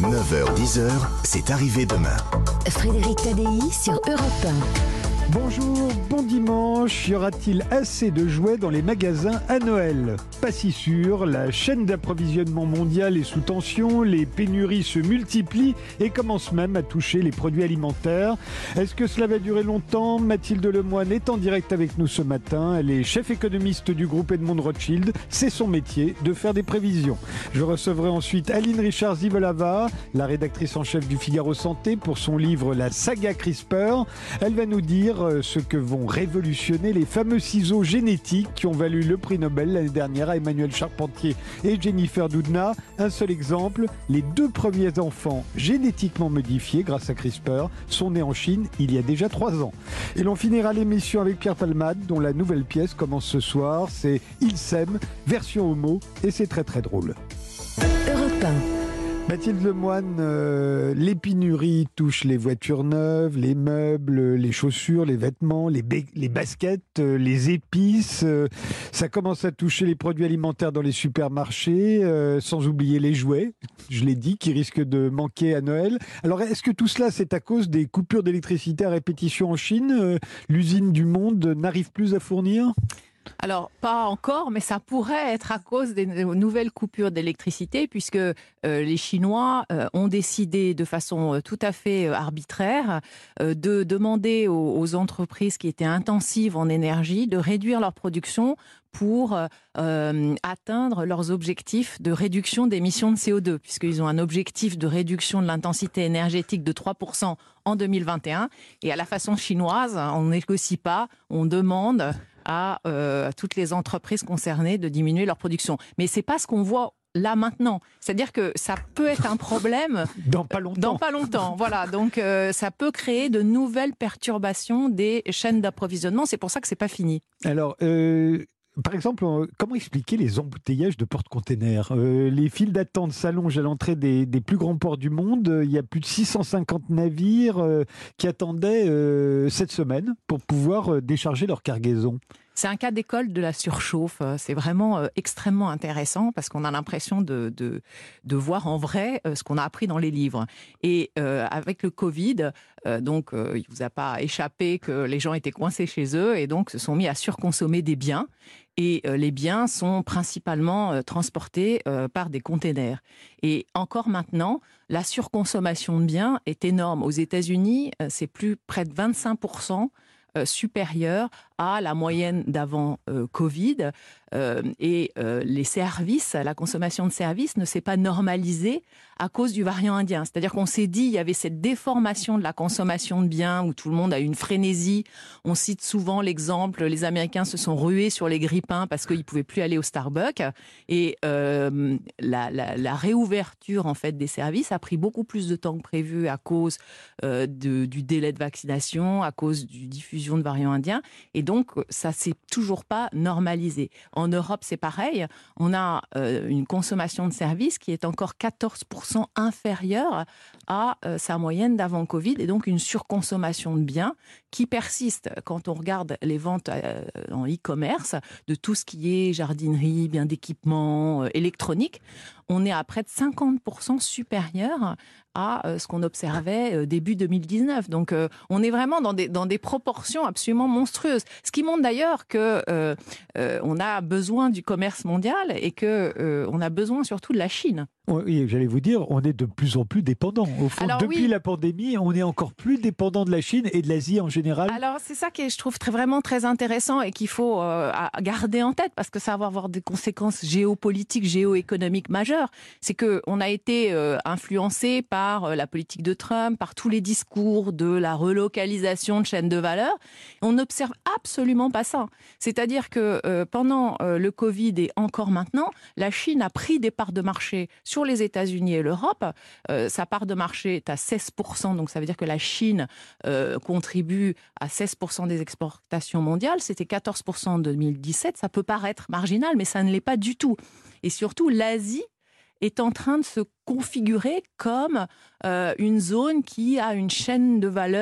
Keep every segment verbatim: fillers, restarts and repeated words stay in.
neuf heures dix, c'est arrivé demain. Frédéric Tadei sur Europe un. Bonjour, bon dimanche. Y aura-t-il assez de jouets dans les magasins à Noël ? Pas si sûr, la chaîne d'approvisionnement mondiale est sous tension, les pénuries se multiplient et commencent même à toucher les produits alimentaires. Est-ce que cela va durer longtemps ? Mathilde Lemoine est en direct avec nous ce matin. Elle est chef économiste du groupe Edmond Rothschild. C'est son métier de faire des prévisions. Je recevrai ensuite Aline Richard-Zivolava, la rédactrice en chef du Figaro Santé, pour son livre La saga CRISPR. Elle va nous dire ce que vont révolutionner les fameux ciseaux génétiques qui ont valu le prix Nobel l'année dernière à Emmanuel Charpentier et Jennifer Doudna. Un seul exemple, les deux premiers enfants génétiquement modifiés grâce à CRISPR sont nés en Chine il y a déjà trois ans. Et l'on finira l'émission avec Pierre Palmade, dont la nouvelle pièce commence ce soir. C'est Ils s'aiment, version homo, et c'est très très drôle. Europe un. Mathilde Lemoine, euh, les pénuries touchent les voitures neuves, les meubles, les chaussures, les vêtements, les, ba- les baskets, euh, les épices. Euh, ça commence à toucher les produits alimentaires dans les supermarchés, euh, sans oublier les jouets, je l'ai dit, qui risquent de manquer à Noël. Alors, est-ce que tout cela, c'est à cause des coupures d'électricité à répétition en Chine ? euh, L'usine du monde n'arrive plus à fournir ? Alors, pas encore, mais ça pourrait être à cause des nouvelles coupures d'électricité, puisque euh, les Chinois euh, ont décidé de façon euh, tout à fait euh, arbitraire euh, de demander aux, aux entreprises qui étaient intensives en énergie de réduire leur production pour euh, atteindre leurs objectifs de réduction d'émissions de C O deux, puisqu'ils ont un objectif de réduction de l'intensité énergétique de trois pour cent en deux mille vingt et un. Et à la façon chinoise, on ne négocie pas, on demande à, euh, à toutes les entreprises concernées de diminuer leur production. Mais ce n'est pas ce qu'on voit là maintenant. C'est-à-dire que ça peut être un problème dans pas longtemps. Dans pas longtemps, voilà. Donc euh, ça peut créer de nouvelles perturbations des chaînes d'approvisionnement. C'est pour ça que c'est pas fini. Alors. Euh... Par exemple, comment expliquer les embouteillages de porte-containers ? euh, Les files d'attente s'allongent à l'entrée des, des plus grands ports du monde. Il y a plus de six cent cinquante navires euh, qui attendaient euh, cette semaine pour pouvoir euh, décharger leur cargaison. C'est un cas d'école de la surchauffe. C'est vraiment euh, extrêmement intéressant parce qu'on a l'impression de, de, de voir en vrai euh, ce qu'on a appris dans les livres. Et euh, avec le Covid, euh, donc euh, il ne vous a pas échappé que les gens étaient coincés chez eux et donc se sont mis à surconsommer des biens. Et euh, les biens sont principalement euh, transportés euh, par des containers. Et encore maintenant, la surconsommation de biens est énorme. Aux États-Unis, euh, c'est plus près de vingt-cinq pour cent supérieure à la moyenne d'avant euh, Covid. Euh, et euh, les services, la consommation de services ne s'est pas normalisée à cause du variant indien. C'est-à-dire qu'on s'est dit, il y avait cette déformation de la consommation de biens où tout le monde a eu une frénésie. On cite souvent l'exemple, les Américains se sont rués sur les grippins parce qu'ils ne pouvaient plus aller au Starbucks. Et euh, la, la, la réouverture en fait, des services a pris beaucoup plus de temps que prévu à cause euh, de, du délai de vaccination, à cause du diffusion de variants indiens. Et donc, ça ne s'est toujours pas normalisé. En Europe, c'est pareil. On a euh, une consommation de services qui est encore quatorze pour cent inférieure à euh, sa moyenne d'avant Covid et donc une surconsommation de biens qui persiste quand on regarde les ventes euh, en e-commerce de tout ce qui est jardinerie, biens d'équipement, euh, électronique. On est à près de cinquante pour cent supérieur à euh, ce qu'on observait euh, début deux mille dix-neuf. Donc euh, on est vraiment dans des, dans des proportions absolument monstrueuses. Ce qui montre d'ailleurs que euh, euh, on a besoin du commerce mondial et que euh, on a besoin surtout de la Chine. Oui, j'allais vous dire, on est de plus en plus dépendant. Au fond, Alors, depuis oui. la pandémie, on est encore plus dépendant de la Chine et de l'Asie en général. Alors, c'est ça que je trouve très, vraiment très intéressant et qu'il faut euh, garder en tête parce que ça va avoir des conséquences géopolitiques, géoéconomiques majeures. C'est qu'on a été euh, influencé par euh, la politique de Trump, par tous les discours de la relocalisation de chaînes de valeur. On n'observe absolument pas ça. C'est-à-dire que euh, pendant euh, le Covid et encore maintenant, la Chine a pris des parts de marché sur les États-Unis et l'Europe. Euh, sa part de marché est à seize pour cent, donc ça veut dire que la Chine euh, contribue à seize pour cent des exportations mondiales. C'était quatorze pour cent en deux mille dix-sept. Ça peut paraître marginal, mais ça ne l'est pas du tout. Et surtout, l'Asie est en train de se configurer comme euh, une zone qui a une chaîne de valeur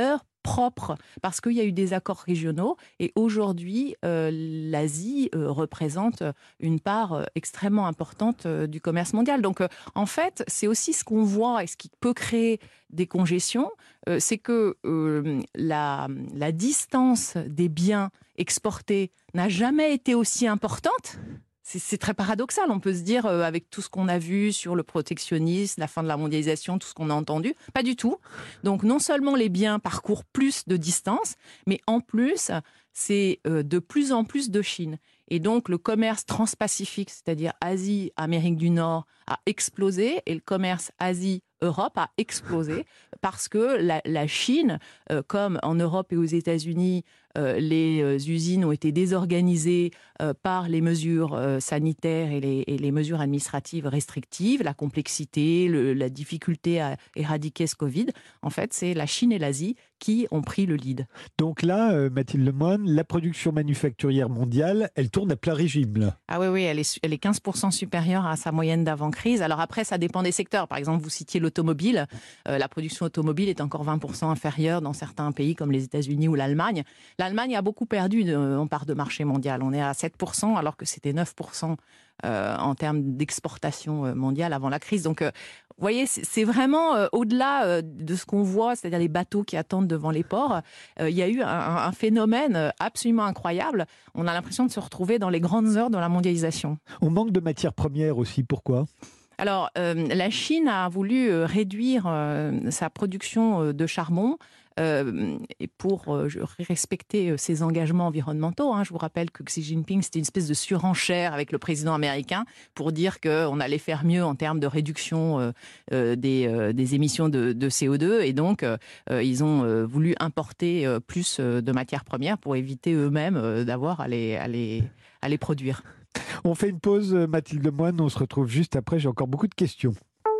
propre parce qu'il y a eu des accords régionaux et aujourd'hui, euh, l'Asie euh, représente une part euh, extrêmement importante euh, du commerce mondial. Donc, euh, en fait, c'est aussi ce qu'on voit et ce qui peut créer des congestions, euh, c'est que euh, la, la distance des biens exportés n'a jamais été aussi importante. C'est, c'est très paradoxal, on peut se dire, euh, avec tout ce qu'on a vu sur le protectionnisme, la fin de la mondialisation, tout ce qu'on a entendu, pas du tout. Donc non seulement les biens parcourent plus de distance, mais en plus, c'est euh, de plus en plus de Chine. Et donc le commerce transpacifique, c'est-à-dire Asie, Amérique du Nord, a explosé, et le commerce Asie-Europe a explosé, parce que la, la Chine, euh, comme en Europe et aux États-Unis, Euh, les euh, usines ont été désorganisées euh, par les mesures euh, sanitaires et les, et les mesures administratives restrictives, la complexité, le, la difficulté à éradiquer ce Covid. En fait, c'est la Chine et l'Asie qui ont pris le lead. Donc là, euh, Mathilde Lemoine, la production manufacturière mondiale, elle tourne à plein régime, là. Ah oui, oui, elle est, elle est quinze pour cent supérieure à sa moyenne d'avant-crise. Alors après, ça dépend des secteurs. Par exemple, vous citiez l'automobile. Euh, la production automobile est encore vingt pour cent inférieure dans certains pays comme les États-Unis ou l'Allemagne. L'Allemagne a beaucoup perdu de, en part de marché mondial. On est à sept pour cent alors que c'était neuf pour cent euh, en termes d'exportation mondiale avant la crise. Donc, euh, vous voyez, c'est, c'est vraiment euh, au-delà euh, de ce qu'on voit, c'est-à-dire les bateaux qui attendent devant les ports. Euh, il y a eu un, un phénomène absolument incroyable. On a l'impression de se retrouver dans les grandes heures de la mondialisation. On manque de matières premières aussi. Pourquoi ? Alors, euh, la Chine a voulu euh, réduire euh, sa production euh, de charbon euh, et pour euh, respecter euh, ses engagements environnementaux. Hein. Je vous rappelle que Xi Jinping, c'était une espèce de surenchère avec le président américain pour dire qu'on allait faire mieux en termes de réduction euh, euh, des, euh, des émissions de, de C O deux. Et donc, euh, ils ont euh, voulu importer euh, plus de matières premières pour éviter eux-mêmes euh, d'avoir à les, à les, à les produire. On fait une pause, Mathilde Lemoine, on se retrouve juste après, j'ai encore beaucoup de questions.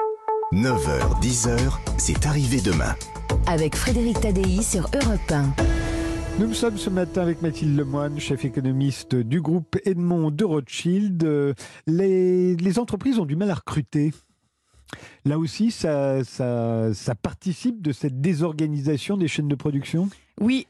neuf heures, dix heures, c'est arrivé demain. Avec Frédéric Tadei sur Europe un. Nous sommes ce matin avec Mathilde Lemoine, chef économiste du groupe Edmond de Rothschild. Les, les entreprises ont du mal à recruter. Là aussi, ça, ça, ça participe de cette désorganisation des chaînes de production ? Oui.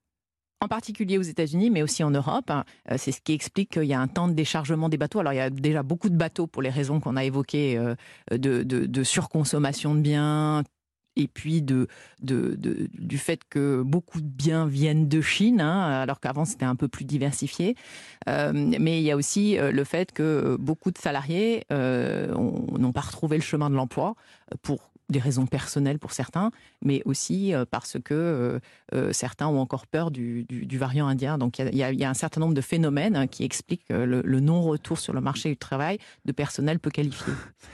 En particulier aux États-Unis, mais aussi en Europe. C'est ce qui explique qu'il y a un temps de déchargement des bateaux. Alors, il y a déjà beaucoup de bateaux pour les raisons qu'on a évoquées, de, de, de surconsommation de biens, et puis de, de, de, du fait que beaucoup de biens viennent de Chine, hein, alors qu'avant c'était un peu plus diversifié. Euh, mais il y a aussi le fait que beaucoup de salariés euh, ont, n'ont pas retrouvé le chemin de l'emploi pour des raisons personnelles pour certains, mais aussi parce que euh, certains ont encore peur du, du, du variant indien. Donc il y, y, y a un certain nombre de phénomènes qui expliquent le, le non-retour sur le marché du travail de personnel peu qualifié.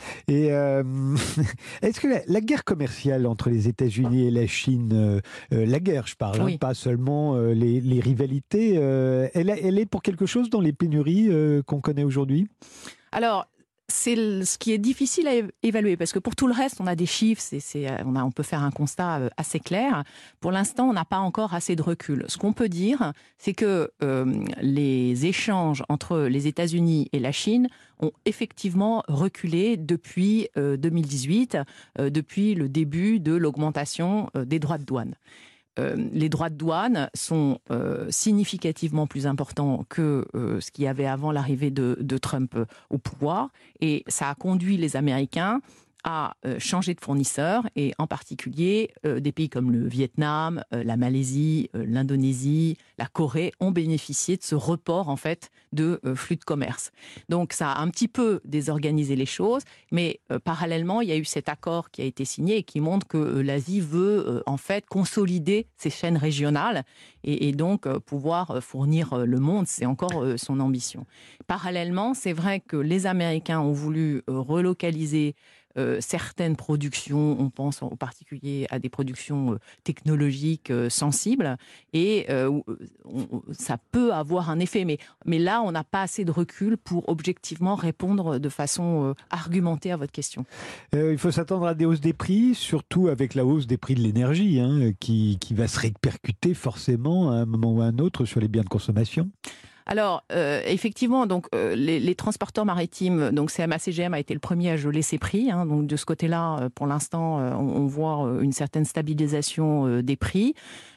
Et euh, est-ce que la, la guerre commerciale entre les États-Unis et la Chine, euh, euh, la guerre je parle, oui. hein, pas seulement euh, les, les rivalités, euh, elle, elle est pour quelque chose dans les pénuries euh, qu'on connaît aujourd'hui ? Alors, c'est ce qui est difficile à évaluer, parce que pour tout le reste, on a des chiffres, c'est, c'est, on, a, on peut faire un constat assez clair. Pour l'instant, on n'a pas encore assez de recul. Ce qu'on peut dire, c'est que euh, les échanges entre les États-Unis et la Chine ont effectivement reculé depuis euh, deux mille dix-huit, euh, depuis le début de l'augmentation euh, des droits de douane. Euh, les droits de douane sont euh, significativement plus importants que euh, ce qu'il y avait avant l'arrivée de, de Trump euh, au pouvoir. Et ça a conduit les Américains à euh, changer de fournisseur, et en particulier euh, des pays comme le Vietnam, euh, la Malaisie, euh, l'Indonésie, la Corée ont bénéficié de ce report en fait de euh, flux de commerce. Donc ça a un petit peu désorganisé les choses, mais euh, parallèlement il y a eu cet accord qui a été signé et qui montre que euh, l'Asie veut euh, en fait consolider ses chaînes régionales et, et donc euh, pouvoir euh, fournir euh, le monde. C'est encore euh, son ambition. Parallèlement, c'est vrai que les Américains ont voulu euh, relocaliser Euh, certaines productions, on pense en particulier à des productions euh, technologiques euh, sensibles, et euh, on, ça peut avoir un effet, mais, mais là on n'a pas assez de recul pour objectivement répondre de façon euh, argumentée à votre question. Euh, il faut s'attendre à des hausses des prix, surtout avec la hausse des prix de l'énergie, hein, qui, qui va se répercuter forcément à un moment ou à un autre sur les biens de consommation. Alors, euh, effectivement, donc, euh, les, les transporteurs maritimes, donc C M A C G M a été le premier à geler ses prix. Hein, donc, de ce côté-là, euh, pour l'instant, euh, on, on voit une certaine stabilisation euh, des prix.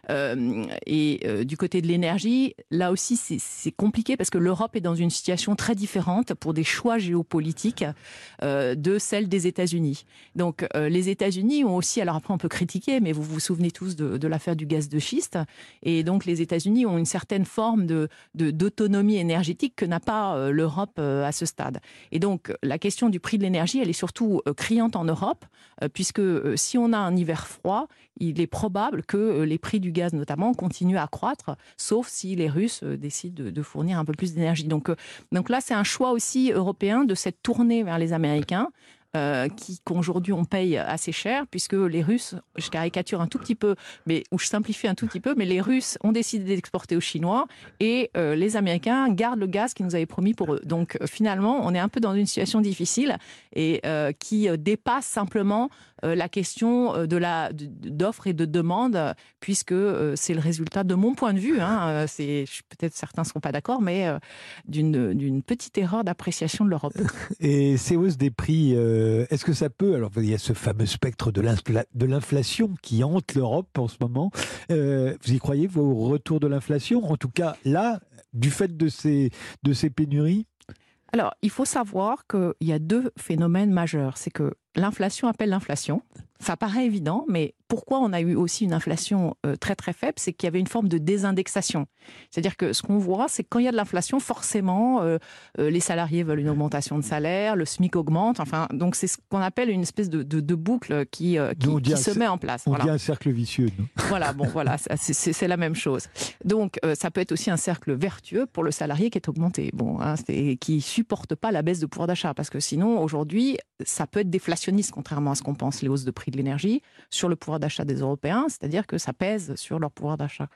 Euh, et euh, du côté de l'énergie, là aussi, c'est, c'est compliqué parce que l'Europe est dans une situation très différente pour des choix géopolitiques euh, de celle des États-Unis. Donc, euh, les États-Unis ont aussi, alors après on peut critiquer, mais vous vous souvenez tous de, de l'affaire du gaz de schiste, et donc les États-Unis ont une certaine forme de, de, d'autonomie énergétique que n'a pas euh, l'Europe euh, à ce stade. Et donc, la question du prix de l'énergie, elle est surtout euh, criante en Europe, euh, puisque euh, si on a un hiver froid, il est probable que euh, les prix du gaz notamment continuent à croître, sauf si les Russes euh, décident de, de fournir un peu plus d'énergie. Donc, euh, donc là, c'est un choix aussi européen de cette tournée vers les Américains, Euh, qui qu'aujourd'hui on paye assez cher, puisque les Russes, je caricature un tout petit peu, mais ou je simplifie un tout petit peu, mais les Russes ont décidé d'exporter aux Chinois et euh, les Américains gardent le gaz qu'ils nous avaient promis pour eux. Donc euh, finalement, on est un peu dans une situation difficile et euh, qui euh, dépasse simplement euh, la question de la d'offre et de demande, puisque euh, c'est le résultat, de mon point de vue, hein, c'est peut-être certains ne seront pas d'accord, mais euh, d'une d'une petite erreur d'appréciation de l'Europe. Et ces hausses des prix, euh, est-ce que ça peut... Alors, il y a ce fameux spectre de, l'infla, de l'inflation qui hante l'Europe en ce moment. Euh, vous y croyez, vous, au retour de l'inflation ? En tout cas, là, du fait de ces, de ces pénuries ? Alors, il faut savoir qu'il y a deux phénomènes majeurs. C'est que l'inflation appelle l'inflation. Ça paraît évident, mais pourquoi on a eu aussi une inflation euh, très très faible ? C'est qu'il y avait une forme de désindexation. C'est-à-dire que ce qu'on voit, c'est que quand il y a de l'inflation, forcément, euh, euh, les salariés veulent une augmentation de salaire, le SMIC augmente. Enfin, donc c'est ce qu'on appelle une espèce de, de, de boucle qui, euh, qui, qui se met en place. On voilà. dit un cercle vicieux, non ? Voilà, bon, voilà, c'est, c'est, c'est la même chose. Donc, euh, ça peut être aussi un cercle vertueux pour le salarié qui est augmenté, bon, hein, c'est, qui supporte pas la baisse de pouvoir d'achat, parce que sinon, aujourd'hui, ça peut être déflationniste, contrairement à ce qu'on pense, les hausses de prix de l'énergie, sur le pouvoir d'achat des Européens, c'est-à-dire que ça pèse sur leur pouvoir d'achat.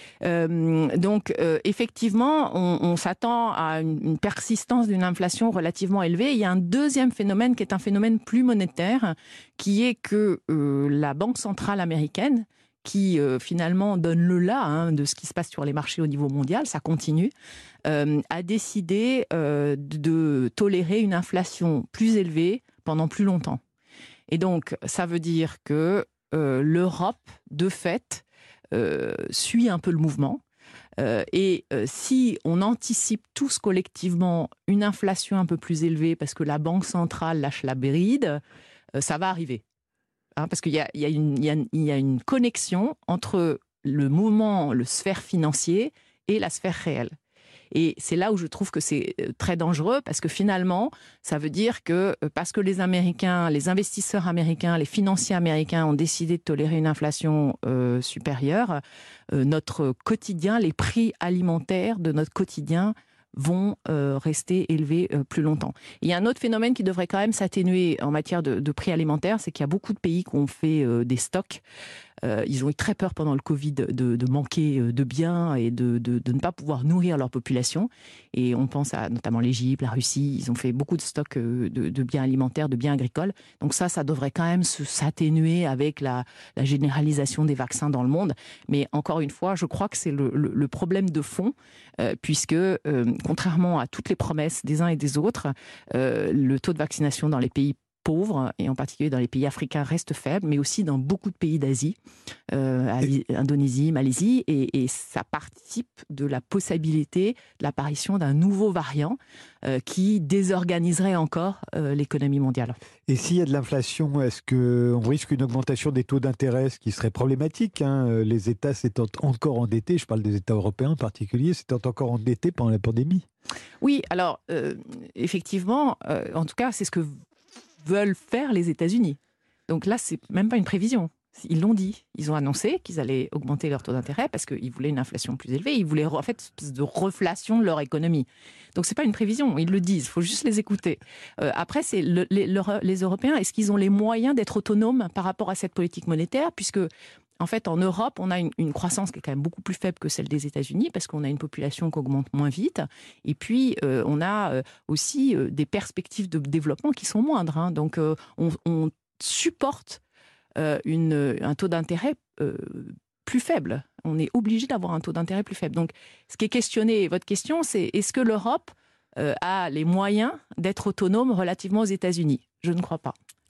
Euh, donc, euh, effectivement, on, on s'attend à une, une persistance d'une inflation relativement élevée. Il y a un deuxième phénomène qui est un phénomène plus monétaire, qui est que euh, la Banque centrale américaine, qui euh, finalement donne le là hein, de ce qui se passe sur les marchés au niveau mondial, ça continue, euh, a décidé euh, de tolérer une inflation plus élevée pendant plus longtemps. Et donc, ça veut dire que euh, l'Europe, de fait, euh, suit un peu le mouvement. Euh, et euh, si on anticipe tous collectivement une inflation un peu plus élevée parce que la Banque centrale lâche la bride, euh, ça va arriver. Hein, parce qu'il y a, il y a une, il y a, il y a une connexion entre le mouvement, le sphère financier et la sphère réelle. Et c'est là où je trouve que c'est très dangereux, parce que finalement, ça veut dire que parce que les Américains, les investisseurs américains, les financiers américains ont décidé de tolérer une inflation euh, supérieure, euh, notre quotidien, les prix alimentaires de notre quotidien vont euh, rester élevés euh, plus longtemps. Il y a un autre phénomène qui devrait quand même s'atténuer en matière de, de prix alimentaires, c'est qu'il y a beaucoup de pays qui ont fait euh, des stocks. Euh, ils ont eu très peur pendant le Covid de, de manquer de biens et de, de, de ne pas pouvoir nourrir leur population. Et on pense à notamment l'Égypte, la Russie, ils ont fait beaucoup de stocks de, de biens alimentaires, de biens agricoles. Donc ça, ça devrait quand même se, s'atténuer avec la, la généralisation des vaccins dans le monde. Mais encore une fois, je crois que c'est le, le, le problème de fond, euh, puisque euh, contrairement à toutes les promesses des uns et des autres, euh, le taux de vaccination dans les pays pauvres, et en particulier dans les pays africains, reste faible, mais aussi dans beaucoup de pays d'Asie, euh, Ali, Indonésie, Malaisie, et, et ça participe de la possibilité de l'apparition d'un nouveau variant euh, qui désorganiserait encore euh, l'économie mondiale. Et s'il y a de l'inflation, est-ce qu'on risque une augmentation des taux d'intérêt, ce qui serait problématique, hein, les États s'étant encore endettés, je parle des États européens en particulier, s'étant encore endettés pendant la pandémie. Oui, alors euh, effectivement, euh, en tout cas, c'est ce que veulent faire les États-Unis. Donc là, c'est même pas une prévision. Ils l'ont dit. Ils ont annoncé qu'ils allaient augmenter leur taux d'intérêt parce qu'ils voulaient une inflation plus élevée. Ils voulaient en fait une espèce de reflation de leur économie. Donc c'est pas une prévision. Ils le disent. Il faut juste les écouter. Euh, après, c'est le, les, le, les Européens. Est-ce qu'ils ont les moyens d'être autonomes par rapport à cette politique monétaire, puisque en fait, en Europe, on a une, une croissance qui est quand même beaucoup plus faible que celle des États-Unis, parce qu'on a une population qui augmente moins vite. Et puis, euh, on a euh, aussi euh, des perspectives de développement qui sont moindres. Hein. Donc, euh, on, on supporte euh, une, un taux d'intérêt euh, plus faible. On est obligé d'avoir un taux d'intérêt plus faible. Donc, ce qui est questionné, votre question, c'est est-ce que l'Europe euh, a les moyens d'être autonome relativement aux États-Unis ? Je ne crois pas.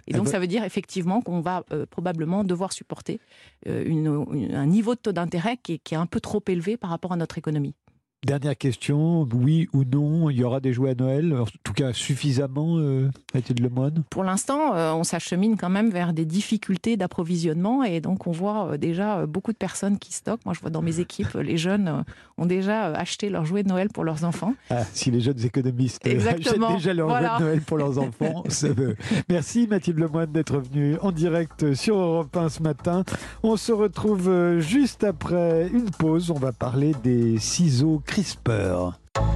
Et donc, ben... ça veut dire effectivement qu'on va euh, probablement devoir supporter euh, une, une, un niveau de taux d'intérêt qui est, qui est un peu trop élevé par rapport à notre économie. Dernière question, oui ou non, il y aura des jouets à Noël, en tout cas suffisamment, euh, Mathilde Lemoine? Pour l'instant, euh, on s'achemine quand même vers des difficultés d'approvisionnement et donc on voit euh, déjà euh, beaucoup de personnes qui stockent. Moi, je vois dans mes équipes, les jeunes euh, ont déjà euh, acheté leurs jouets de Noël pour leurs enfants. Ah, si les jeunes économistes Exactement. achètent déjà leurs Voilà. jouets de Noël pour leurs enfants, ça veut. Merci Mathilde Lemoine d'être venue en direct sur Europe un ce matin. On se retrouve juste après une pause. On va parler des ciseaux CRISPR.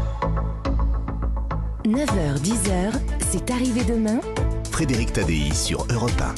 neuf heures dix heures, c'est arrivé demain. Frédéric Tadei sur Europe un.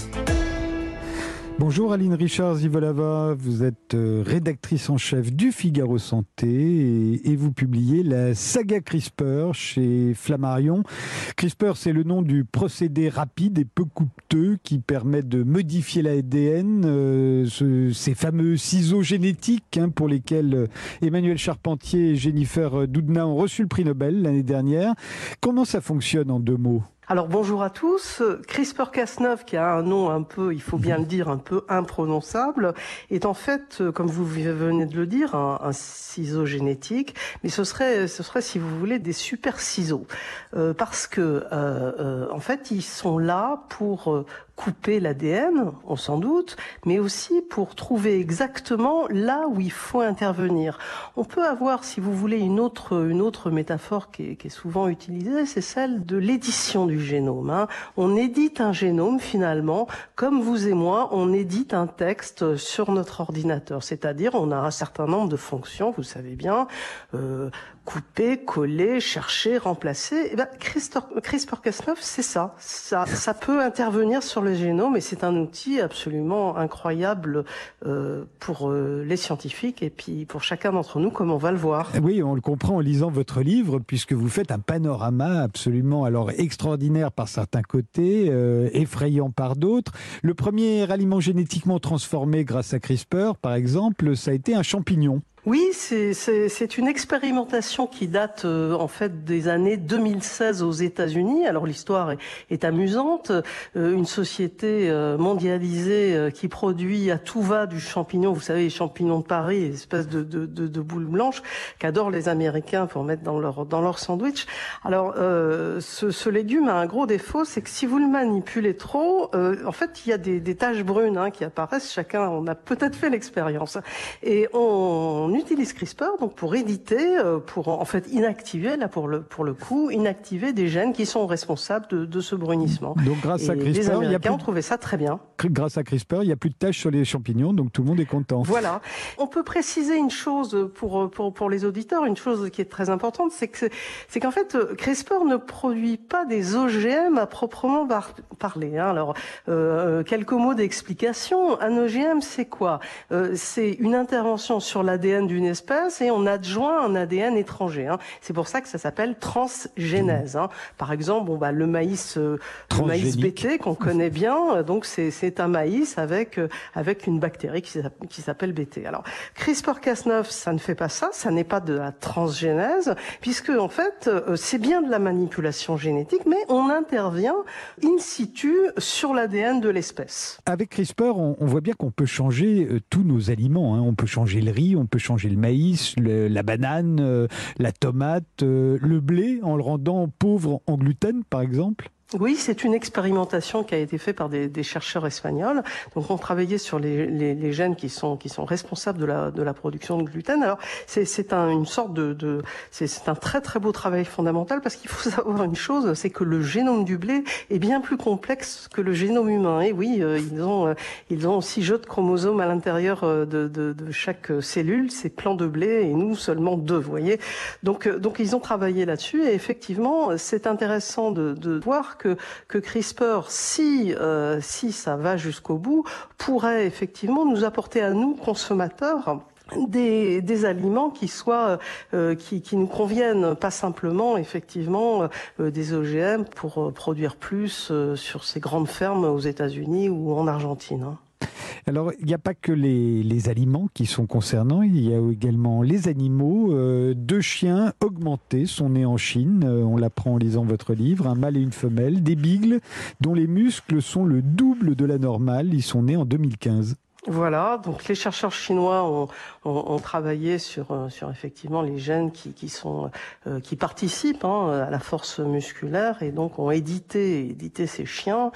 Bonjour Aline Richard-Zivolava, vous êtes rédactrice en chef du Figaro Santé et, et vous publiez la saga CRISPR chez Flammarion. CRISPR, c'est le nom du procédé rapide et peu coûteux qui permet de modifier l'A D N, euh, ce, ces fameux ciseaux génétiques hein, pour lesquels Emmanuel Charpentier et Jennifer Doudna ont reçu le prix Nobel l'année dernière. Comment ça fonctionne en deux mots ? Alors bonjour à tous. CRISPR Cas neuf, qui a un nom un peu, il faut bien le dire, un peu imprononçable, est en fait, comme vous venez de le dire, un, un ciseau génétique, mais ce serait, ce serait, si vous voulez, des super ciseaux, euh, parce que, euh, euh, en fait, ils sont là pour euh, couper l'A D N, on s'en doute, mais aussi pour trouver exactement là où il faut intervenir. On peut avoir, si vous voulez, une autre, une autre métaphore qui est, qui est souvent utilisée, c'est celle de l'édition du génome. Hein. On édite un génome finalement, comme vous et moi, on édite un texte sur notre ordinateur. C'est-à-dire, on a un certain nombre de fonctions, vous savez bien, euh, couper, coller, chercher, remplacer. Et ben, CRISPR Cas neuf, c'est ça. ça. Ça peut intervenir sur le génome et c'est un outil absolument incroyable euh, pour euh, les scientifiques et puis pour chacun d'entre nous, comme on va le voir. Oui, on le comprend en lisant votre livre, puisque vous faites un panorama absolument alors extraordinaire par certains côtés, euh, effrayant par d'autres. Le premier aliment génétiquement transformé grâce à CRISPR, par exemple, ça a été un champignon. Oui, c'est, c'est, c'est une expérimentation qui date euh, en fait des années deux mille seize aux États-Unis. Alors l'histoire est, est amusante. Euh, une société euh, mondialisée euh, qui produit à tout va du champignon, vous savez, les champignons de Paris, espèce de, de, de, de boule blanche qu'adorent les Américains pour mettre dans leur dans leur sandwich. Alors euh, ce, ce légume a un gros défaut, c'est que si vous le manipulez trop, euh, en fait il y a des, des taches brunes hein, qui apparaissent. Chacun on a peut-être fait l'expérience et on On utilise CRISPR donc pour éditer, pour en fait inactiver, là pour le pour le coup, inactiver des gènes qui sont responsables de, de ce brunissement. Donc grâce et à CRISPR, les Américains il y a plus... ont trouvé ça très bien. Grâce à CRISPR, il n'y a plus de taches sur les champignons, donc tout le monde est content. Voilà. On peut préciser une chose pour pour pour les auditeurs, une chose qui est très importante, c'est que c'est qu'en fait CRISPR ne produit pas des O G M à proprement par, parler. Hein. Alors euh, quelques mots d'explication. Un O G M, c'est quoi euh, C'est une intervention sur l'A D N d'une espèce et on adjoint un A D N étranger. Hein. C'est pour ça que ça s'appelle transgénèse. Hein. Par exemple, bon bah le maïs, euh, le maïs B T qu'on connaît bien, donc c'est c'est un maïs avec euh, avec une bactérie qui qui s'appelle B T. Alors CRISPR Cas neuf, ça ne fait pas ça, ça n'est pas de la transgénèse, puisque en fait euh, c'est bien de la manipulation génétique, mais on intervient in situ sur l'A D N de l'espèce. Avec CRISPR, on, on voit bien qu'on peut changer euh, tous nos aliments. Hein. On peut changer le riz, on peut changer le maïs, le, la banane, euh, la tomate, euh, le blé, en le rendant pauvre en gluten, par exemple. Oui, c'est une expérimentation qui a été faite par des, des chercheurs espagnols. Donc, on travaillait sur les, les, les gènes qui sont qui sont responsables de la de la production de gluten. Alors, c'est c'est un, une sorte de, de c'est c'est un très très beau travail fondamental parce qu'il faut savoir une chose, c'est que le génome du blé est bien plus complexe que le génome humain. Et oui, euh, ils ont euh, ils ont six jeux de chromosomes à l'intérieur de, de de chaque cellule. C'est plants de blé et nous seulement deux. Vous voyez. Donc euh, donc ils ont travaillé là-dessus et effectivement, c'est intéressant de de voir que, que CRISPR, si, euh, si ça va jusqu'au bout, pourrait effectivement nous apporter à nous, consommateurs, Des, des aliments qui soient euh, qui, qui nous conviennent, pas simplement effectivement euh, des O G M pour euh, produire plus euh, sur ces grandes fermes aux États-Unis ou en Argentine. Hein. Alors, il n'y a pas que les, les aliments qui sont concernants, il y a également les animaux. Euh, deux chiens augmentés sont nés en Chine, euh, on l'apprend en lisant votre livre, un mâle et une femelle, des beagles dont les muscles sont le double de la normale, ils sont nés en deux mille quinze. Voilà, donc les chercheurs chinois ont, ont, ont travaillé sur, sur effectivement les gènes qui, qui sont euh, qui participent hein, à la force musculaire et donc ont édité édité ces chiens.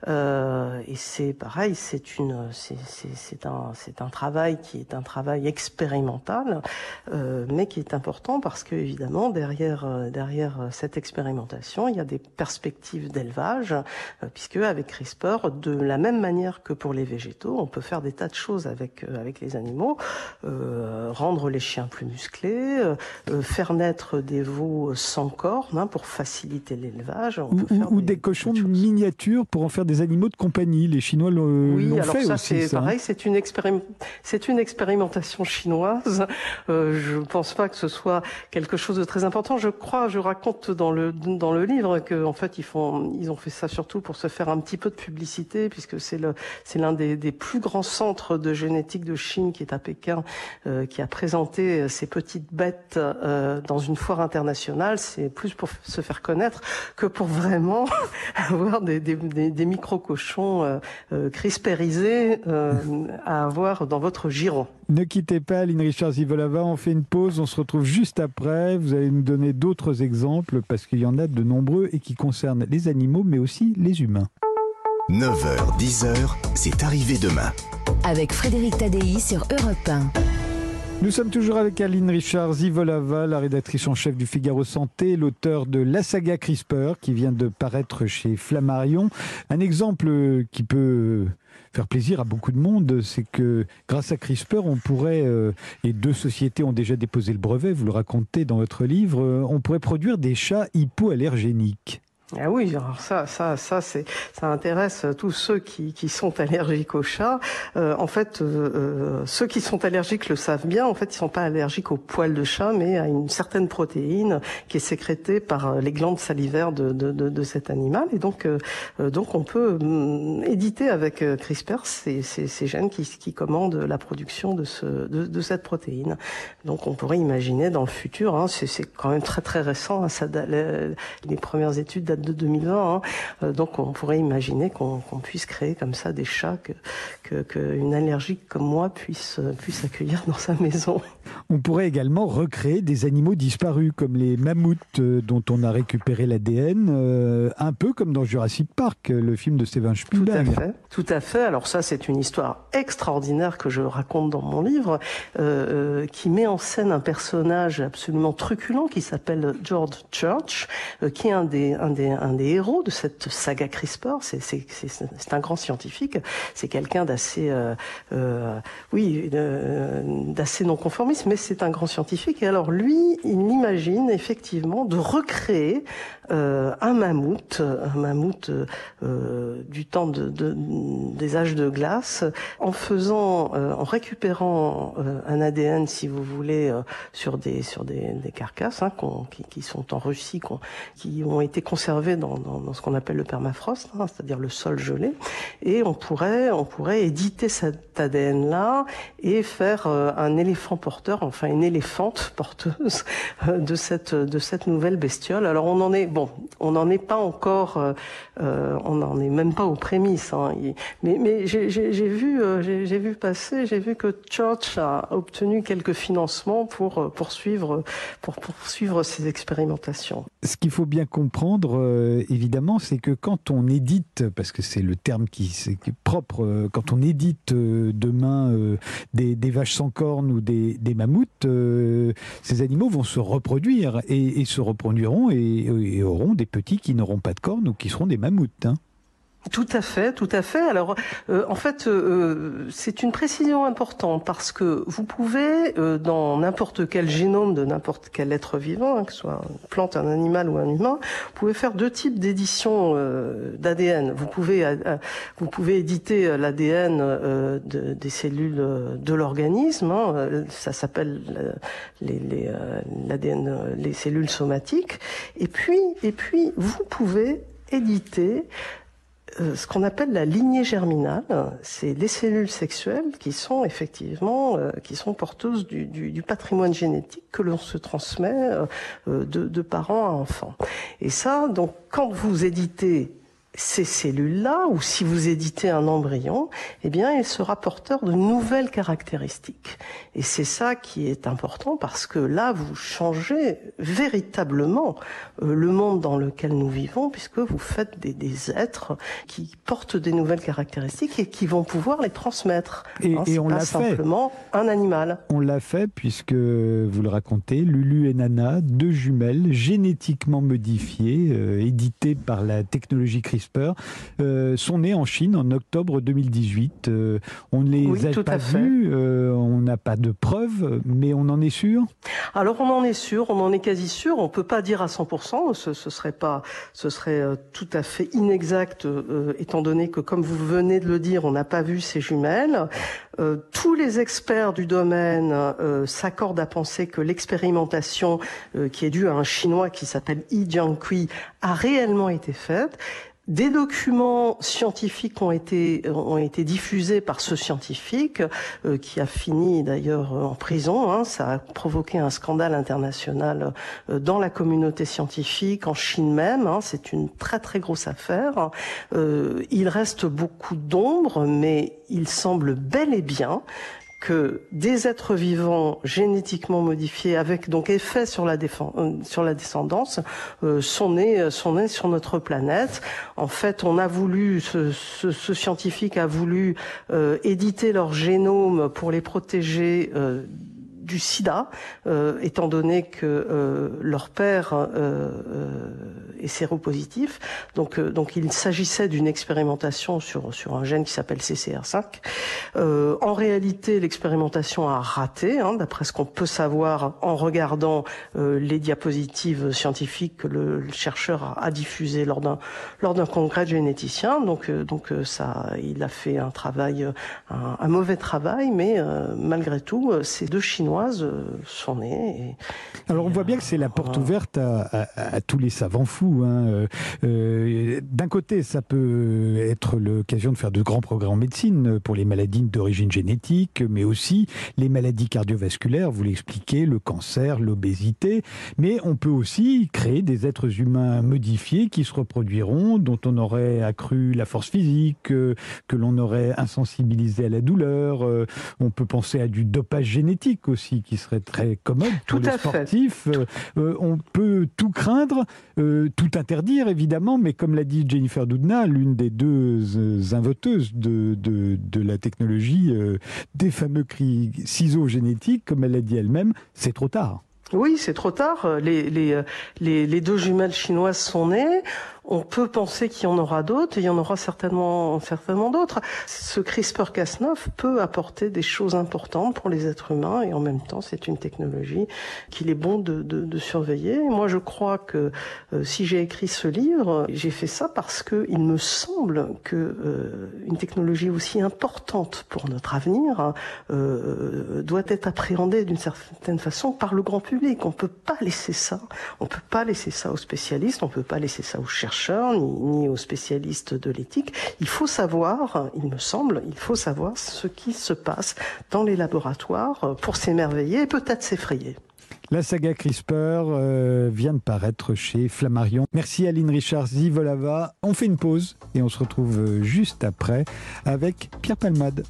Euh, et c'est pareil, c'est une c'est, c'est, c'est un c'est un travail qui est un travail expérimental, euh, mais qui est important parce que évidemment derrière derrière cette expérimentation il y a des perspectives d'élevage, euh, puisque avec CRISPR, de la même manière que pour les végétaux, on peut faire des tas de choses avec euh, avec les animaux, euh, rendre les chiens plus musclés, euh, faire naître des veaux sans cornes hein, pour faciliter l'élevage. On Ou, peut faire ou des, des cochons des miniatures pour en faire des animaux de compagnie. Les Chinois l'ont, oui, l'ont alors fait ça, aussi. c'est ça, pareil, hein. c'est une expérim... c'est une expérimentation chinoise. Euh, je pense pas que ce soit quelque chose de très important. Je crois, je raconte dans le dans le livre que en fait ils font, ils ont fait ça surtout pour se faire un petit peu de publicité, puisque c'est le c'est l'un des, des plus grands centres de génétique de Chine qui est à Pékin, euh, qui a présenté ces petites bêtes euh, dans une foire internationale. C'est plus pour se faire connaître que pour vraiment avoir des des, des, des micro-cochons euh, euh, crispérisés euh, à avoir dans votre giron. Ne quittez pas, Aline Richard-Zivolava, on fait une pause, on se retrouve juste après. Vous allez nous donner d'autres exemples parce qu'il y en a de nombreux et qui concernent les animaux mais aussi les humains. neuf heures dix heures, c'est arrivé demain. Avec Frédéric Tadei sur Europe un. Nous sommes toujours avec Aline Richard-Zivolava, la rédactrice en chef du Figaro Santé, l'auteur de la saga CRISPR qui vient de paraître chez Flammarion. Un exemple qui peut faire plaisir à beaucoup de monde, c'est que grâce à CRISPR, on pourrait, euh, et deux sociétés ont déjà déposé le brevet, vous le racontez dans votre livre, euh, on pourrait produire des chats hypoallergéniques. Ah oui, alors ça, ça, ça, c'est, ça intéresse tous ceux qui, qui sont allergiques aux chats. Euh, en fait, euh, ceux qui sont allergiques le savent bien. En fait, ils sont pas allergiques aux poils de chat, mais à une certaine protéine qui est sécrétée par les glandes salivaires de, de, de, de cet animal. Et donc, euh, donc, on peut euh, éditer avec CRISPR ces, ces, ces gènes qui, qui commandent la production de, ce, de, de cette protéine. Donc, on pourrait imaginer dans le futur, hein, c'est, c'est quand même très très récent, hein, ça, les, les premières études datent de deux mille vingt, hein. Euh, donc on pourrait imaginer qu'on, qu'on puisse créer comme ça des chats que, que, que une allergique comme moi puisse, puisse accueillir dans sa maison. On pourrait également recréer des animaux disparus comme les mammouths euh, dont on a récupéré l'A D N, euh, un peu comme dans Jurassic Park, le film de Steven Spielberg. Tout à fait, tout à fait. Alors ça, c'est une histoire extraordinaire que je raconte dans mon livre, euh, qui met en scène un personnage absolument truculent qui s'appelle George Church, euh, qui est un des, un des, un des héros de cette saga CRISPR. C'est, c'est, c'est, c'est un grand scientifique. C'est quelqu'un d'assez, euh, euh, oui, euh, d'assez non conformiste, mais c'est un grand scientifique. Et alors lui, il imagine effectivement de recréer euh, un mammouth, un mammouth euh, du temps de, de, des âges de glace, en faisant, euh, en récupérant euh, un A D N, si vous voulez, euh, sur des sur des, des carcasses hein, qu'on, qui, qui sont en Russie, qu'on, qui ont été conservées dans, dans, dans ce qu'on appelle le permafrost, hein, c'est-à-dire le sol gelé, et on pourrait on pourrait éditer cet A D N là et faire euh, un éléphant porteur, enfin une éléphante porteuse euh, de cette de cette nouvelle bestiole. Alors on en est bon, on n'en est pas encore, euh, euh, on n'en est même pas aux prémices. Hein, il, mais mais j'ai, j'ai, j'ai vu euh, j'ai, j'ai vu passer, j'ai vu que Church a obtenu quelques financements pour euh, poursuivre pour poursuivre ses expérimentations. Ce qu'il faut bien comprendre, euh, évidemment, c'est que quand on édite, parce que c'est le terme qui, c'est, qui est propre, euh, quand on édite euh, demain euh, des, des vaches sans cornes ou des, des mammouths, euh, ces animaux vont se reproduire et, et se reproduiront et, et auront des petits qui n'auront pas de cornes ou qui seront des mammouths. Hein. Tout à fait, tout à fait. Alors, euh, en fait, euh, c'est une précision importante parce que vous pouvez, euh, dans n'importe quel génome de n'importe quel être vivant, hein, que ce soit une plante, un animal ou un humain, vous pouvez faire deux types d'édition euh, d'A D N. Vous pouvez, euh, vous pouvez éditer l'A D N euh, de, des cellules de l'organisme. Hein, ça s'appelle euh, les, les, euh, l'A D N, euh, les cellules somatiques. Et puis, et puis, vous pouvez éditer euh, ce qu'on appelle la lignée germinale. C'est les cellules sexuelles qui sont effectivement euh, qui sont porteuses du, du, du patrimoine génétique que l'on se transmet euh, de, de parents à enfants. Et ça, donc, quand vous éditez ces cellules-là, ou si vous éditez un embryon, eh bien, il sera porteur de nouvelles caractéristiques. Et c'est ça qui est important, parce que là, vous changez véritablement euh, le monde dans lequel nous vivons, puisque vous faites des, des êtres qui portent des nouvelles caractéristiques et qui vont pouvoir les transmettre. Et, hein, et on l'a fait. Simplement un animal. On l'a fait puisque, vous le racontez, Lulu et Nana, deux jumelles génétiquement modifiées, euh, éditées par la technologie CRISPR, Euh, sont nées en Chine en octobre deux mille dix-huit. Euh, on ne les oui, a pas vues, euh, on n'a pas de preuves, mais on en est sûr? Alors on en est sûr, on en est quasi sûr. On ne peut pas dire à cent pour cent, ce, ce serait pas, ce serait euh, tout à fait inexact, euh, étant donné que, comme vous venez de le dire, on n'a pas vu ces jumelles. Euh, tous les experts du domaine euh, s'accordent à penser que l'expérimentation euh, qui est due à un Chinois qui s'appelle Yi Jiankui a réellement été faite. Des documents scientifiques ont été ont été diffusés par ce scientifique euh, qui a fini d'ailleurs en prison. Hein. Ça a provoqué un scandale international euh, dans la communauté scientifique, en Chine même. Hein. C'est une très très grosse affaire. Euh, il reste beaucoup d'ombre, mais il semble bel et bien que des êtres vivants génétiquement modifiés, avec donc effet sur la, défense, euh, sur la descendance, euh, sont nés, sont nés sur notre planète. En fait, on a voulu, ce, ce, ce scientifique a voulu euh, éditer leur génome pour les protéger euh, du sida, euh, étant donné que euh, leur père euh, euh, est séropositif. Donc, euh, donc il s'agissait d'une expérimentation sur sur un gène qui s'appelle C C R cinq. Euh, en réalité, l'expérimentation a raté, hein, d'après ce qu'on peut savoir en regardant euh, les diapositives scientifiques que le, le chercheur a, a diffusées lors d'un lors d'un congrès de généticiens. Donc, euh, donc ça, il a fait un travail, un, un mauvais travail, mais euh, malgré tout, ces deux Chinois sont nés. Et, Alors on voit bien que c'est la porte ouverte à, à, à tous les savants fous. Hein. Euh, d'un côté, ça peut être l'occasion de faire de grands progrès en médecine pour les maladies d'origine génétique, mais aussi les maladies cardiovasculaires, vous l'expliquez, le cancer, l'obésité. Mais on peut aussi créer des êtres humains modifiés qui se reproduiront, dont on aurait accru la force physique, que, que l'on aurait insensibilisé à la douleur. Euh, on peut penser à du dopage génétique aussi, qui serait très commode pour tout les à sportifs. Euh, euh, on peut tout craindre, euh, tout interdire évidemment, mais comme l'a dit Jennifer Doudna, l'une des deux euh, inventeuses de, de, de la technologie euh, des fameux cris ciseaux génétiques, comme elle l'a dit elle-même, c'est trop tard. Oui, c'est trop tard. Les, les, les, les deux jumelles chinoises sont nées. On peut penser qu'il y en aura d'autres, et il y en aura certainement, certainement d'autres. Ce CRISPR Cas neuf peut apporter des choses importantes pour les êtres humains, et en même temps, c'est une technologie qu'il est bon de, de, de surveiller. Et moi, je crois que euh, si j'ai écrit ce livre, j'ai fait ça parce que il me semble que euh, une technologie aussi importante pour notre avenir euh, doit être appréhendée d'une certaine façon par le grand public. On peut pas laisser ça. On peut pas laisser ça aux spécialistes. On peut pas laisser ça aux chercheurs. Ni, ni aux spécialistes de l'éthique. Il faut savoir, il me semble, il faut savoir ce qui se passe dans les laboratoires pour s'émerveiller et peut-être s'effrayer. La saga CRISPR euh, vient de paraître chez Flammarion. Merci Aline Richard-Zivolava. On fait une pause et on se retrouve juste après avec Pierre Palmade.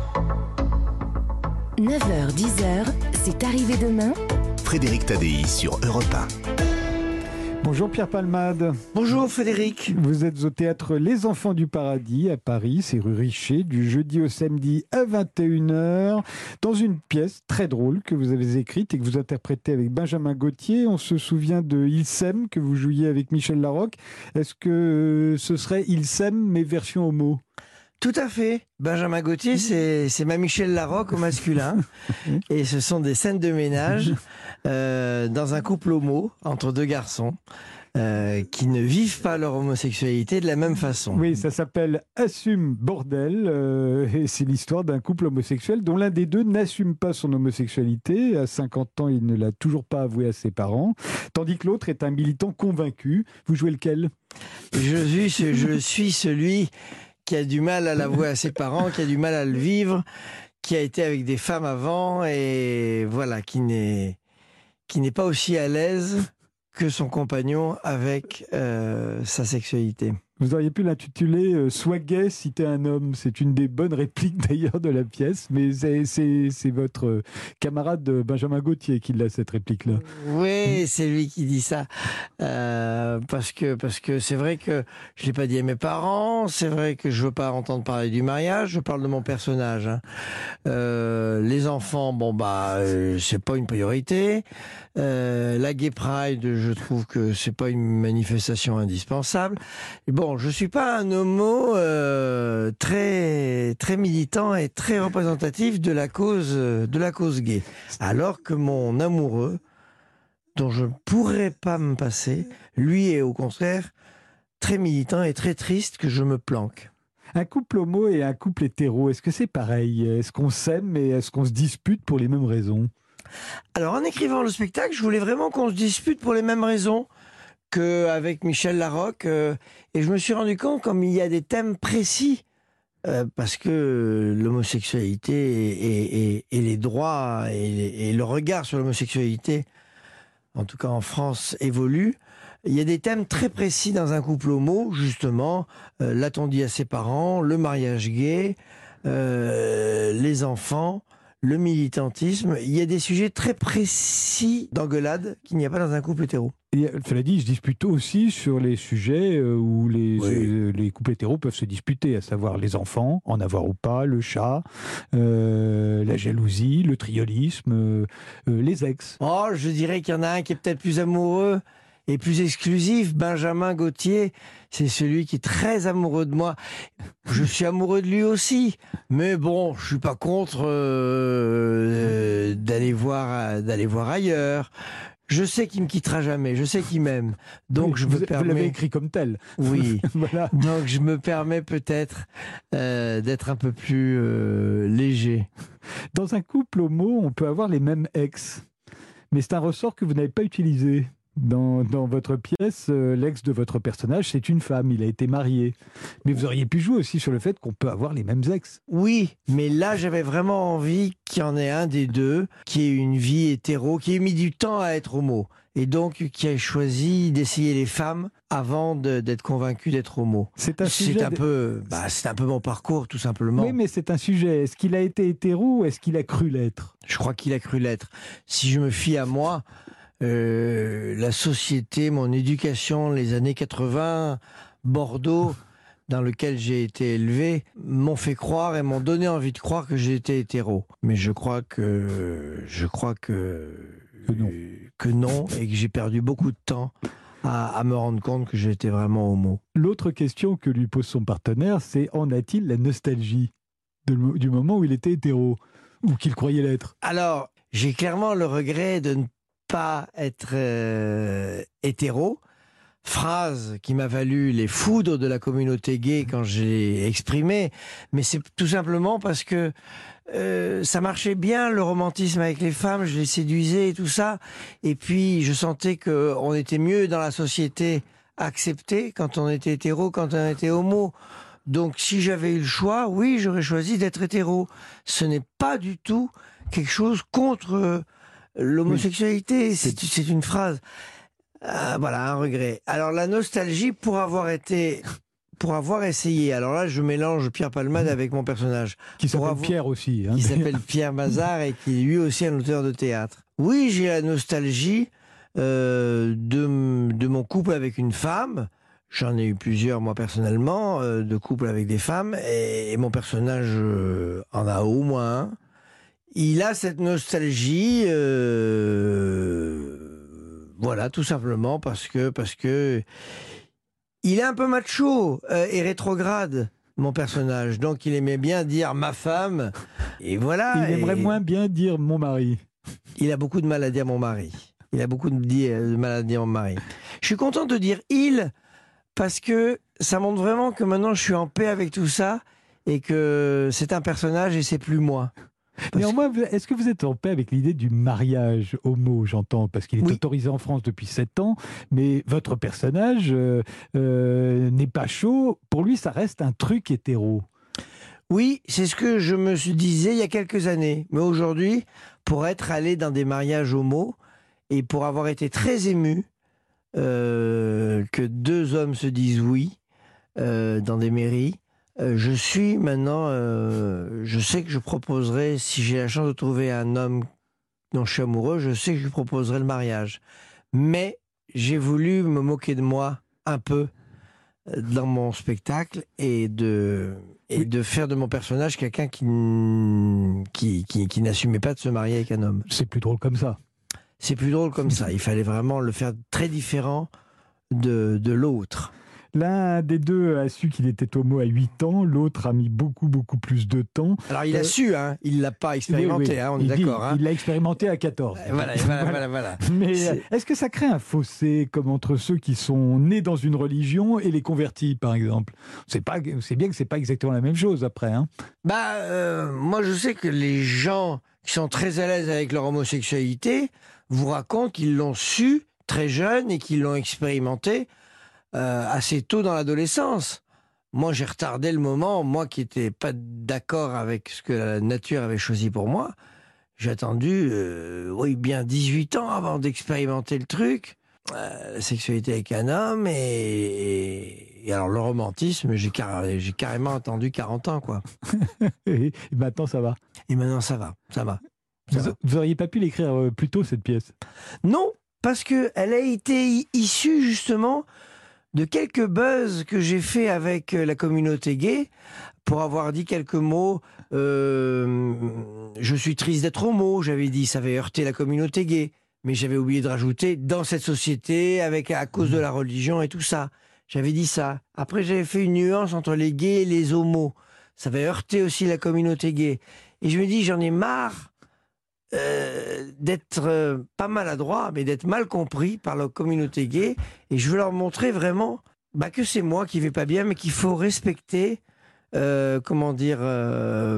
neuf heures dix heures, c'est arrivé demain. Frédéric Tadei sur Europe un. Bonjour Pierre Palmade. Bonjour Frédéric. Vous êtes au théâtre Les Enfants du Paradis à Paris, c'est rue Richer, du jeudi au samedi à vingt et une heures, dans une pièce très drôle que vous avez écrite et que vous interprétez avec Benjamin Gauthier. On se souvient de Il s'aime que vous jouiez avec Michel Larocque. Est-ce que ce serait Il s'aime mais version homo ? Tout à fait. Benjamin Gauthier, c'est, c'est ma Michel Larocque au masculin. Et ce sont des scènes de ménage euh, dans un couple homo entre deux garçons. euh, qui ne vivent pas leur homosexualité de la même façon. Oui, ça s'appelle Assume Bordel, euh, et c'est l'histoire d'un couple homosexuel dont l'un des deux n'assume pas son homosexualité. À cinquante ans, il ne l'a toujours pas avoué à ses parents, tandis que l'autre est un militant convaincu. Vous jouez lequel ? Je suis, ce- je suis celui qui a du mal à l'avouer à ses parents, qui a du mal à le vivre, qui a été avec des femmes avant et voilà, qui n'est qui n'est pas aussi à l'aise que son compagnon avec euh, sa sexualité. Vous auriez pu l'intituler euh, « Sois gay si t'es un homme ». C'est une des bonnes répliques d'ailleurs de la pièce, mais c'est, c'est, c'est votre euh, camarade euh, Benjamin Gauthier qui l'a, cette réplique-là. Oui, c'est lui qui dit ça. Euh, parce que parce que c'est vrai que je l'ai pas dit à mes parents, c'est vrai que je veux pas entendre parler du mariage, je parle de mon personnage. Hein. Euh, les enfants, bon bah euh, c'est pas une priorité. Euh, la Gay Pride, je trouve que c'est pas une manifestation indispensable. Et bon, je suis pas un homo euh, très très militant et très représentatif de la cause de la cause gay. Alors que mon amoureux, dont je ne pourrais pas me passer, lui est au contraire très militant et très triste que je me planque. Un couple homo et un couple hétéro, est-ce que c'est pareil ? Est-ce qu'on s'aime et est-ce qu'on se dispute pour les mêmes raisons ? Alors en écrivant le spectacle, je voulais vraiment qu'on se dispute pour les mêmes raisons qu'avec Michel Larocque. Euh, et je me suis rendu compte, comme il y a des thèmes précis, euh, parce que l'homosexualité et, et, et les droits et, et le regard sur l'homosexualité, en tout cas en France, évolue. Il y a des thèmes très précis dans un couple homo, justement, euh, l'a-t-on dit à ses parents, le mariage gay, euh, les enfants, le militantisme. Il y a des sujets très précis d'engueulade qu'il n'y a pas dans un couple hétéro. Et, cela dit, ils se disputent aussi sur les sujets euh, où les, Oui. euh, les couples hétéros peuvent se disputer, à savoir les enfants, en avoir ou pas, le chat, euh, la jalousie, le triolisme, euh, euh, les ex. Oh, je dirais qu'il y en a un qui est peut-être plus amoureux et plus exclusif. Benjamin Gauthier, c'est celui qui est très amoureux de moi. Je suis amoureux de lui aussi. Mais bon, je suis pas contre euh, euh, d'aller voir, d'aller voir ailleurs. Je sais qu'il me quittera jamais. Je sais qu'il m'aime. Donc Oui, je vous, me permets. vous l'avez écrit comme tel. Oui. Voilà. Donc je me permets peut-être euh, d'être un peu plus euh, léger. Dans un couple homo, on peut avoir les mêmes ex. Mais c'est un ressort que vous n'avez pas utilisé. Dans, dans votre pièce, euh, l'ex de votre personnage, c'est une femme, il a été marié. Mais vous auriez pu jouer aussi sur le fait qu'on peut avoir les mêmes ex. Oui, mais là j'avais vraiment envie qu'il y en ait un des deux qui ait une vie hétéro, qui ait mis du temps à être homo. Et donc qui a choisi d'essayer les femmes avant de, d'être convaincu d'être homo. C'est un C'est sujet. un, de- peu, bah, c'est un peu mon parcours tout simplement. Oui, mais c'est un sujet. Est-ce qu'il a été hétéro ou est-ce qu'il a cru l'être ? Je crois qu'il a cru l'être. Si je me fie à moi, euh, la société, mon éducation, les années quatre-vingts, Bordeaux, dans lequel j'ai été élevé, m'ont fait croire et m'ont donné envie de croire que j'étais hétéro. Mais je crois que je crois que Que non. que non, et que j'ai perdu beaucoup de temps à, à me rendre compte que j'étais vraiment homo. L'autre question que lui pose son partenaire, c'est en a-t-il la nostalgie de le- du moment où il était hétéro ou qu'il croyait l'être ? Alors, j'ai clairement le regret de ne pas être euh, hétéro. Phrase qui m'a valu les foudres de la communauté gay quand j'ai exprimé, mais c'est tout simplement parce que euh, ça marchait bien le romantisme avec les femmes, je les séduisais et tout ça, et puis je sentais que on était mieux dans la société accepté quand on était hétéro, quand on était homo. Donc si j'avais eu le choix, oui, j'aurais choisi d'être hétéro. Ce n'est pas du tout quelque chose contre euh, l'homosexualité, c'est c'est une phrase. Ah, voilà, un regret. Alors la nostalgie pour avoir été, pour avoir essayé. Alors là, je mélange Pierre Palmade avec mon personnage, Qui Pour s'appelle avoir- Pierre aussi. hein, qui d'ailleurs. s'appelle Pierre Mazard et qui est lui aussi un auteur de théâtre. Oui, j'ai la nostalgie euh, de, de mon couple avec une femme. J'en ai eu plusieurs moi personnellement, euh, de couples avec des femmes, et, et mon personnage euh, en a au moins un. Il a cette nostalgie. Euh, Voilà, tout simplement parce que parce que il est un peu macho euh, et rétrograde, mon personnage. Donc il aimait bien dire ma femme. Et voilà. Il aimerait et moins bien dire mon mari. Il a beaucoup de mal à dire mon mari. Il a beaucoup de, di- de mal à dire mon mari. Je suis content de dire il, parce que ça montre vraiment que maintenant je suis en paix avec tout ça et que c'est un personnage et c'est plus moi. Parce Néanmoins, est-ce que vous êtes en paix avec l'idée du mariage homo, j'entends, parce qu'il est Oui. autorisé en France depuis sept ans, mais votre personnage euh, euh, n'est pas chaud. Pour lui, ça reste un truc hétéro. Oui, c'est ce que je me suis disais il y a quelques années. Mais aujourd'hui, pour être allé dans des mariages homo et pour avoir été très ému euh, que deux hommes se disent oui euh, dans des mairies, euh, je suis maintenant, euh, je sais que je proposerai, si j'ai la chance de trouver un homme dont je suis amoureux, je sais que je lui proposerai le mariage. Mais j'ai voulu me moquer de moi un peu dans mon spectacle et de, et Oui. de faire de mon personnage quelqu'un qui, n- qui, qui, qui n'assumait pas de se marier avec un homme. C'est plus drôle comme ça. C'est plus drôle comme ça. Il fallait vraiment le faire très différent de, de l'autre. L'un des deux a su qu'il était homo à huit ans, l'autre a mis beaucoup, beaucoup plus de temps. Alors il a Euh, su, hein, il ne l'a pas expérimenté, Oui, oui. hein, on est Il dit- d'accord. Hein. Il l'a expérimenté à quatorze. Voilà, voilà, voilà, voilà. Mais C'est- euh, est-ce que ça crée un fossé comme entre ceux qui sont nés dans une religion et les convertis, par exemple? C'est pas, c'est bien que c'est pas exactement la même chose après. Hein. Bah, euh, moi je sais que les gens qui sont très à l'aise avec leur homosexualité vous racontent qu'ils l'ont su très jeune et qu'ils l'ont expérimenté euh, assez tôt dans l'adolescence. Moi j'ai retardé le moment, moi qui n'étais pas d'accord avec ce que la nature avait choisi pour moi, j'ai attendu euh, oui, bien dix-huit ans avant d'expérimenter le truc, euh, la sexualité avec un homme et, et, et alors le romantisme, j'ai, car, j'ai carrément attendu quarante ans quoi. Et maintenant, ça va. Et maintenant, ça va, ça va. ça Vous, va. vous auriez pas pu l'écrire euh, plus tôt, cette pièce? Non, parce que elle a été i- issue justement de quelques buzz que j'ai fait avec euh, la communauté gay pour avoir dit quelques mots. Euh, je suis triste d'être homo, j'avais dit, ça avait heurté la communauté gay. Mais j'avais oublié de rajouter dans cette société, avec à cause de la religion et tout ça. J'avais dit ça. Après, j'avais fait une nuance entre les gays et les homos. Ça avait heurté aussi la communauté gay. Et je me dis, j'en ai marre euh, d'être euh, pas maladroit, mais d'être mal compris par la communauté gay. Et je veux leur montrer vraiment bah, que c'est moi qui vais pas bien, mais qu'il faut respecter, euh, comment dire, euh,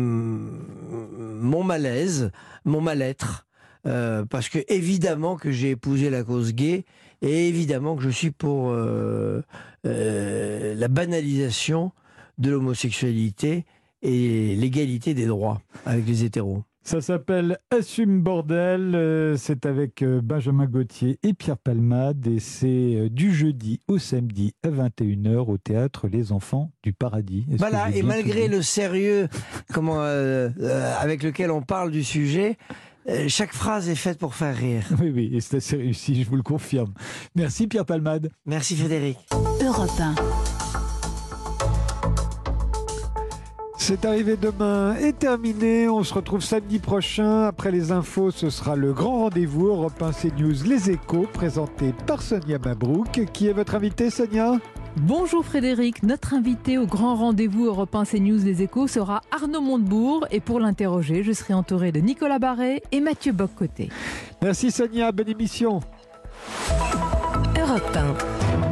mon malaise, mon mal-être. Euh, parce que évidemment que j'ai épousé la cause gay et évidemment que je suis pour euh, euh, la banalisation de l'homosexualité et l'égalité des droits avec les hétéros. Ça s'appelle Assume Bordel, euh, c'est avec euh, Benjamin Gauthier et Pierre Palmade et c'est euh, du jeudi au samedi à vingt et une heures au théâtre Les Enfants du Paradis. Est-ce Voilà, que j'ai et bien malgré tout dit le sérieux comment, euh, euh, avec lequel on parle du sujet, euh, chaque phrase est faite pour faire rire. Oui, oui, et c'est assez réussi, je vous le confirme. Merci Pierre Palmade. Merci Frédéric. Europe un. C'est arrivé demain et terminé. On se retrouve samedi prochain. Après les infos, ce sera le grand rendez-vous Europe un C News Les Échos, présenté par Sonia Mabrouk. Qui est votre invité, Sonia ? Bonjour Frédéric, notre invité au grand rendez-vous Europe un C News Les Échos sera Arnaud Montebourg et pour l'interroger, je serai entouré de Nicolas Barré et Mathieu Boccoté. Merci Sonia, bonne émission. Europe un.